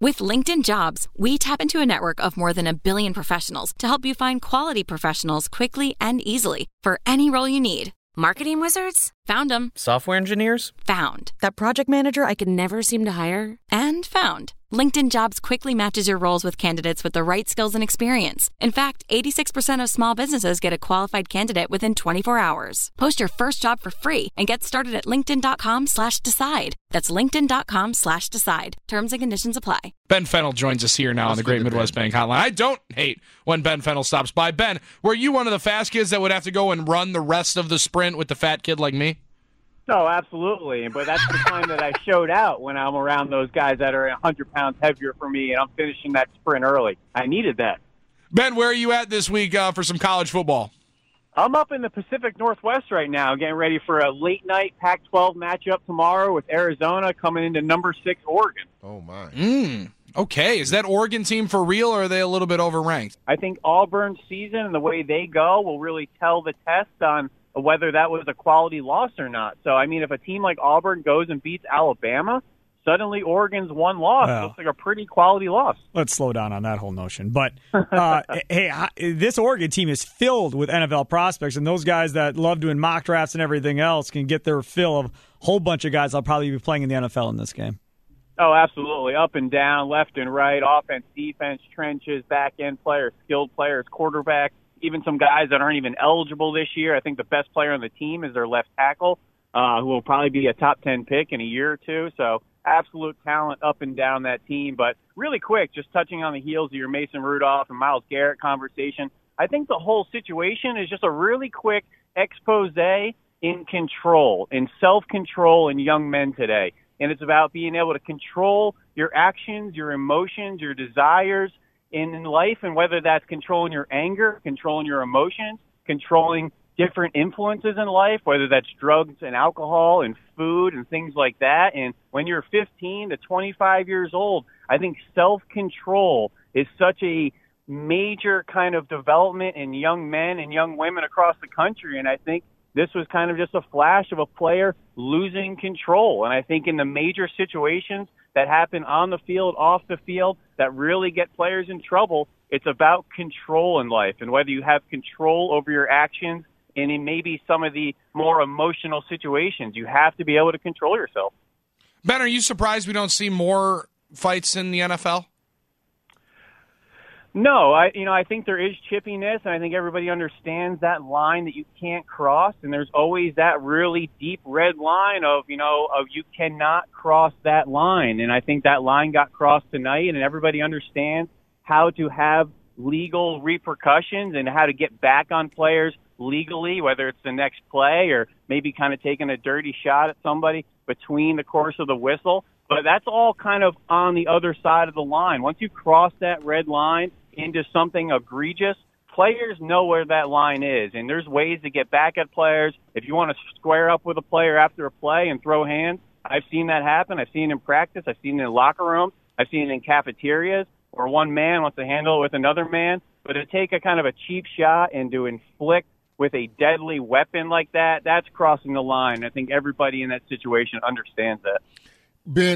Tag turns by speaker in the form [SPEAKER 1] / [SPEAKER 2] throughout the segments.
[SPEAKER 1] With LinkedIn Jobs, we tap into a network of more than 1 billion professionals to help you find quality professionals quickly and easily for any role you need. Marketing wizards? Found them.
[SPEAKER 2] Software engineers?
[SPEAKER 1] Found. That project manager I could never seem to hire? And found. LinkedIn Jobs quickly matches your roles with candidates with the right skills and experience. In fact, 86% of small businesses get a qualified candidate within 24 hours. Post your first job for free and get started at linkedin.com/decide. That's linkedin.com/decide. Terms and conditions apply.
[SPEAKER 3] Ben Fennell joins us here now on the Great Midwest Bank Hotline. I don't hate when Ben Fennell stops by. Ben, were you one of the fast kids that would have to go and run the rest of the sprint with the fat kid like me?
[SPEAKER 4] No, absolutely. But that's the time that I showed out, when I'm around those guys that are 100 pounds heavier for me, and I'm finishing that sprint early. I needed that.
[SPEAKER 3] Ben, where are you at this week for some college football?
[SPEAKER 4] I'm up in the Pacific Northwest right now, getting ready for a late-night Pac-12 matchup tomorrow with Arizona coming into number 6 Oregon.
[SPEAKER 5] Oh, my.
[SPEAKER 3] Okay. Is that Oregon team for real, or are they a little bit overranked?
[SPEAKER 4] I think Auburn's season and the way they go will really tell the test on whether that was a quality loss or not. So, I mean, if a team like Auburn goes and beats Alabama, suddenly Oregon's one loss. Well, looks like a pretty quality loss.
[SPEAKER 6] Let's slow down on that whole notion. But, hey, this Oregon team is filled with NFL prospects, and those guys that love doing mock drafts and everything else can get their fill of a whole bunch of guys that'll probably be playing in the NFL in this game.
[SPEAKER 4] Oh, absolutely. Up and down, left and right, offense, defense, trenches, back-end players, skilled players, quarterbacks. Even some guys that aren't even eligible this year. I think the best player on the team is their left tackle, who will probably be a top 10 pick in a year or two. So absolute talent up and down that team. But really quick, just touching on the heels of your Mason Rudolph and Myles Garrett conversation, I think the whole situation is just a really quick expose in control, in self-control in young men today. And it's about being able to control your actions, your emotions, your desires in life, and whether that's controlling your anger, controlling your emotions, controlling different influences in life, whether that's drugs and alcohol and food and things like that. And when you're 15 to 25 years old, I think self-control is such a major kind of development in young men and young women across the country. And I think this was kind of just a flash of a player losing control. And I think in the major situations that happen on the field, off the field, that really get players in trouble, it's about control in life, and whether you have control over your actions and in maybe some of the more emotional situations, you have to be able to control yourself.
[SPEAKER 3] Ben, are you surprised we don't see more fights in the NFL?
[SPEAKER 4] No, I think there is chippiness, and I think everybody understands that line that you can't cross, and there's always that really deep red line of you cannot cross that line, and I think that line got crossed tonight, and everybody understands how to have legal repercussions and how to get back on players legally, whether it's the next play or maybe kind of taking a dirty shot at somebody between the course of the whistle. But that's all kind of on the other side of the line. Once you cross that red line into something egregious, players know where that line is, and there's ways to get back at players. If you want to square up with a player after a play and throw hands, I've seen that happen. I've seen it in practice. I've seen it in locker rooms. I've seen it in cafeterias where one man wants to handle it with another man. But to take a kind of a cheap shot and to inflict with a deadly weapon like that, that's crossing the line. I think everybody in that situation understands that.
[SPEAKER 5] Ben,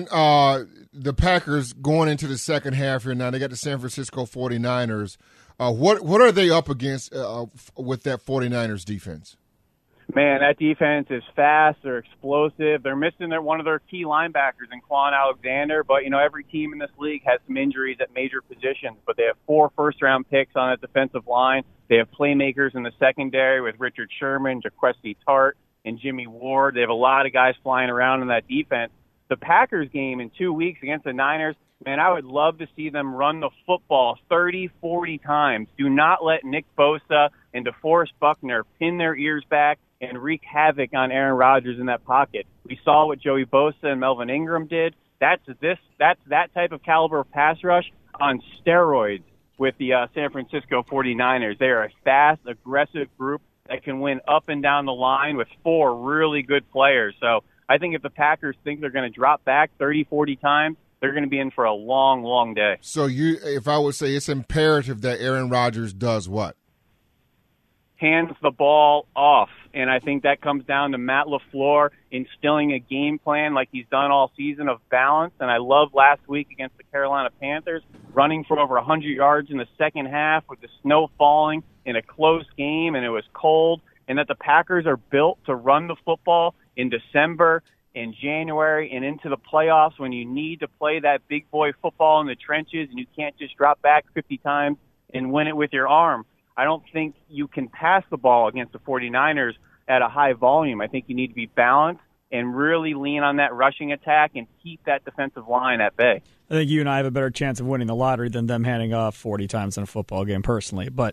[SPEAKER 5] the Packers going into the second half here now, they got the San Francisco 49ers. What are they up against with that 49ers defense?
[SPEAKER 4] Man, that defense is fast. They're explosive. They're missing one of their key linebackers in Quan Alexander. But, every team in this league has some injuries at major positions. But they have 4 first-round picks on that defensive line. They have playmakers in the secondary with Richard Sherman, Jaquesty Tart, and Jimmy Ward. They have a lot of guys flying around in that defense. The Packers game in 2 weeks against the Niners, man, I would love to see them run the football 30, 40 times. Do not let Nick Bosa and DeForest Buckner pin their ears back and wreak havoc on Aaron Rodgers in that pocket. We saw what Joey Bosa and Melvin Ingram did. That's that type of caliber of pass rush on steroids with the San Francisco 49ers. They are a fast, aggressive group that can win up and down the line with 4 really good players. So I think if the Packers think they're going to drop back 30, 40 times, they're going to be in for a long, long day.
[SPEAKER 5] So if I would say it's imperative that Aaron Rodgers does what?
[SPEAKER 4] hands the ball off. And I think that comes down to Matt LaFleur instilling a game plan like he's done all season of balance. And I love last week against the Carolina Panthers, running for over 100 yards in the second half with the snow falling in a close game and it was cold, and that the Packers are built to run the football in December, in January, and into the playoffs when you need to play that big boy football in the trenches and you can't just drop back 50 times and win it with your arm. I don't think you can pass the ball against the 49ers at a high volume. I think you need to be balanced and really lean on that rushing attack and keep that defensive line at bay.
[SPEAKER 6] I think you and I have a better chance of winning the lottery than them handing off 40 times in a football game personally. But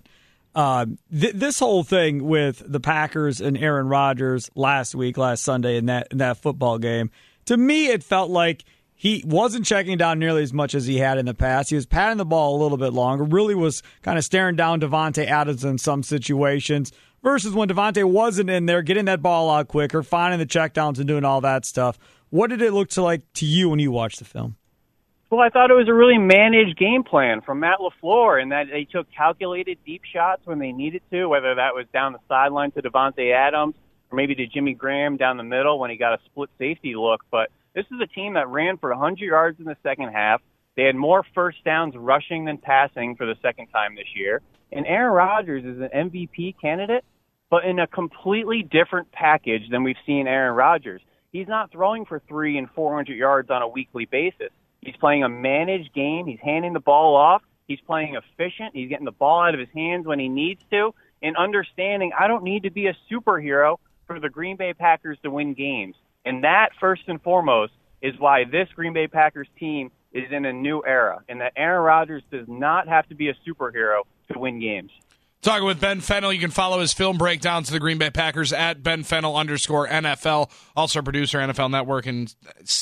[SPEAKER 6] this whole thing with the Packers and Aaron Rodgers last Sunday in that football game, to me it felt like he wasn't checking down nearly as much as he had in the past. He was patting the ball a little bit longer, really was kind of staring down Davante Adams in some situations, versus when Davante wasn't in there, getting that ball out quicker, finding the checkdowns and doing all that stuff. What did it look like to you when you watched the film?
[SPEAKER 4] Well, I thought it was a really managed game plan from Matt LaFleur in that they took calculated deep shots when they needed to, whether that was down the sideline to Davante Adams or maybe to Jimmy Graham down the middle when he got a split safety look. But this is a team that ran for 100 yards in the second half. They had more first downs rushing than passing for the second time this year. And Aaron Rodgers is an MVP candidate, but in a completely different package than we've seen Aaron Rodgers. He's not throwing for 300 and 400 yards on a weekly basis. He's playing a managed game. He's handing the ball off. He's playing efficient. He's getting the ball out of his hands when he needs to, and understanding I don't need to be a superhero for the Green Bay Packers to win games. And that, first and foremost, is why this Green Bay Packers team is in a new era, and that Aaron Rodgers does not have to be a superhero to win games.
[SPEAKER 3] Talking with Ben Fennell. You can follow his film breakdowns of the Green Bay Packers at BenFennell_NFL. Also producer, NFL Network, and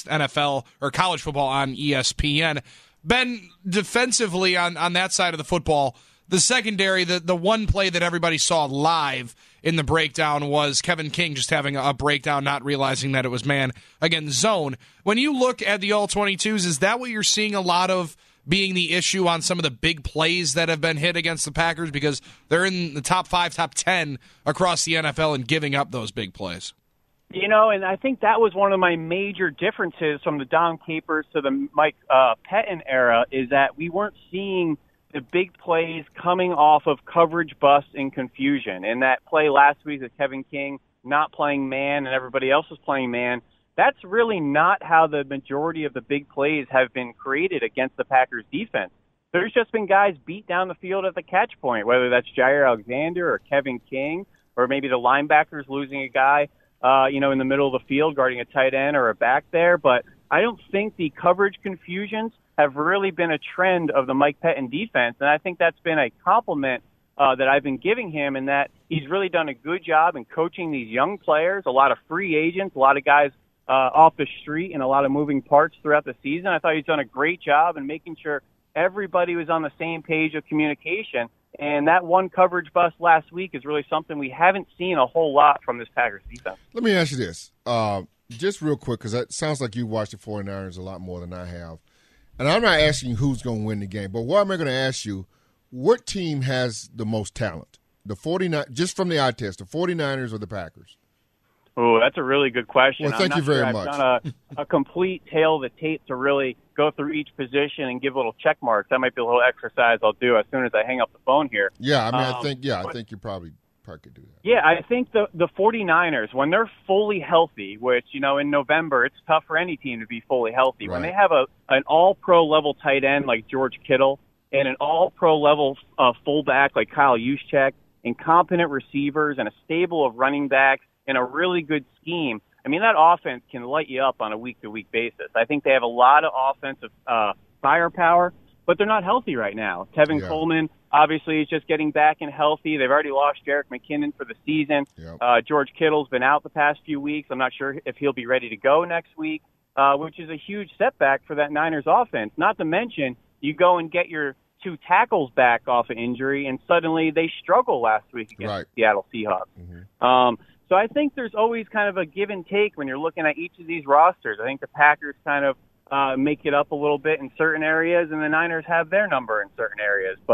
[SPEAKER 3] NFL or college football on ESPN. Ben, defensively on that side of the football, the secondary, the one play that everybody saw live in the breakdown was Kevin King just having a breakdown, not realizing that it was man against zone. When you look at the All-22s, is that what you're seeing a lot of being the issue on some of the big plays that have been hit against the Packers, because they're in the top 5, top 10 across the NFL and giving up those big plays?
[SPEAKER 4] You know, and I think that was one of my major differences from the Dom Capers to the Mike Pettin era, is that we weren't seeing the big plays coming off of coverage bust and confusion. And that play last week with Kevin King not playing man and everybody else was playing man, that's really not how the majority of the big plays have been created against the Packers defense. There's just been guys beat down the field at the catch point, whether that's Jair Alexander or Kevin King, or maybe the linebackers losing a guy, in the middle of the field guarding a tight end or a back there. But I don't think the coverage confusions have really been a trend of the Mike Pettin defense. And I think that's been a compliment that I've been giving him, in that he's really done a good job in coaching these young players, a lot of free agents, a lot of guys off the street, and a lot of moving parts throughout the season. I thought he's done a great job in making sure everybody was on the same page of communication. And that one coverage bust last week is really something we haven't seen a whole lot from this Packers defense.
[SPEAKER 5] Let me ask you this, just real quick, because it sounds like you watched the 49ers a lot more than I have. And I'm not asking you who's going to win the game, but what am I going to ask you, what team has the most talent? The 49, just from the eye test, the 49ers or the Packers?
[SPEAKER 4] Oh, that's a really good question.
[SPEAKER 5] Well, thank you very much.
[SPEAKER 4] I've done a complete tail of the tape to really go through each position and give little check marks. That might be a little exercise I'll do as soon as I hang up the phone here.
[SPEAKER 5] Yeah, I think you probably could do that.
[SPEAKER 4] Yeah, I think the 49ers, when they're fully healthy, which, in November, it's tough for any team to be fully healthy.
[SPEAKER 5] Right.
[SPEAKER 4] When they have an all-pro level tight end like George Kittle and an all-pro level fullback like Kyle Juszczyk and competent receivers and a stable of running backs and a really good scheme, I mean, that offense can light you up on a week-to-week basis. I think they have a lot of offensive firepower, but they're not healthy right now. Tevin Coleman, obviously, is just getting back and healthy. They've already lost Jerick McKinnon for the season. Yep. George Kittle's been out the past few weeks. I'm not sure if he'll be ready to go next week, which is a huge setback for that Niners offense. Not to mention, you go and get your 2 tackles back off an injury, and suddenly they struggle last week against the Seattle Seahawks. Mm-hmm. So I think there's always kind of a give and take when you're looking at each of these rosters. I think the Packers kind of make it up a little bit in certain areas, and the Niners have their number in certain areas. But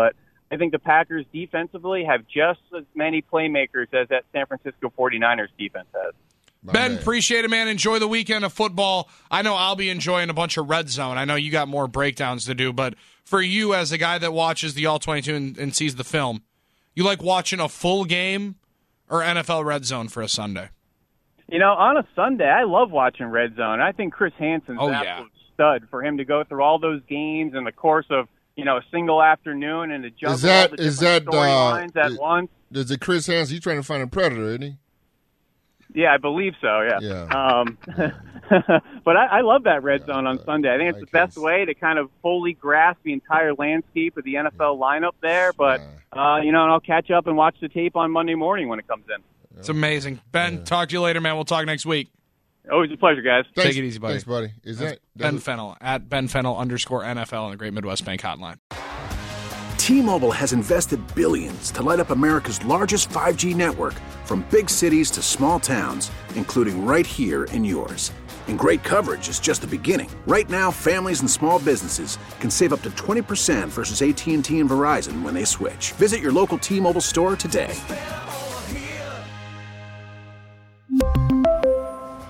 [SPEAKER 4] I think the Packers defensively have just as many playmakers as that San Francisco 49ers defense has.
[SPEAKER 3] Ben, appreciate it, man. Enjoy the weekend of football. I know I'll be enjoying a bunch of Red Zone. I know you got more breakdowns to do, but for you as a guy that watches the All-22 and sees the film, you like watching a full game or NFL Red Zone for a Sunday?
[SPEAKER 4] You know, on a Sunday, I love watching Red Zone. I think Chris Hansen's an absolute stud for him to go through all those games in the course of, a single afternoon and to juggle all the different storylines at once.
[SPEAKER 5] Is it Chris Hansen? He's trying to find a predator, isn't he?
[SPEAKER 4] Yeah, I believe so, yeah. But I love that Red Zone on Sunday. I think it's the best way to kind of fully grasp the entire landscape of the NFL lineup there. But, and I'll catch up and watch the tape on Monday morning when it comes in.
[SPEAKER 3] It's amazing. Ben, talk to you later, man. We'll talk next week.
[SPEAKER 4] Always a pleasure, guys.
[SPEAKER 3] Take it easy, buddy.
[SPEAKER 5] Thanks, buddy.
[SPEAKER 3] Ben Fennell, at BenFennell_NFL on the Great Midwest Bank Hotline.
[SPEAKER 2] T-Mobile has invested billions to light up America's largest 5G network, from big cities to small towns, including right here in yours. And great coverage is just the beginning. Right now, families and small businesses can save up to 20% versus AT&T and Verizon when they switch. Visit your local T-Mobile store today.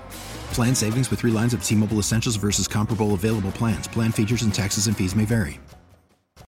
[SPEAKER 7] Plan savings with 3 lines of T-Mobile Essentials versus comparable available plans. Plan features and taxes and fees may vary.